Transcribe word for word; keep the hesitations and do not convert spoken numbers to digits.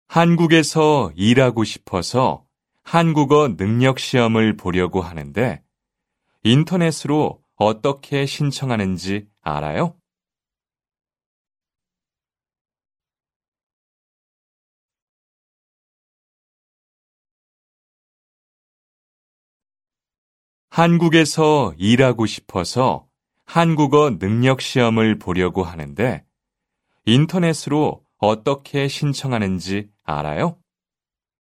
한국에서 일하고 싶어서 한국어 능력 시험을 보려고 하는데 인터넷으로 어떻게 신청하는지 알아요? 한국에서 일하고 싶어서 한국어 능력 시험을 보려고 하는데 인터넷으로 어떻게 신청하는지 알아요?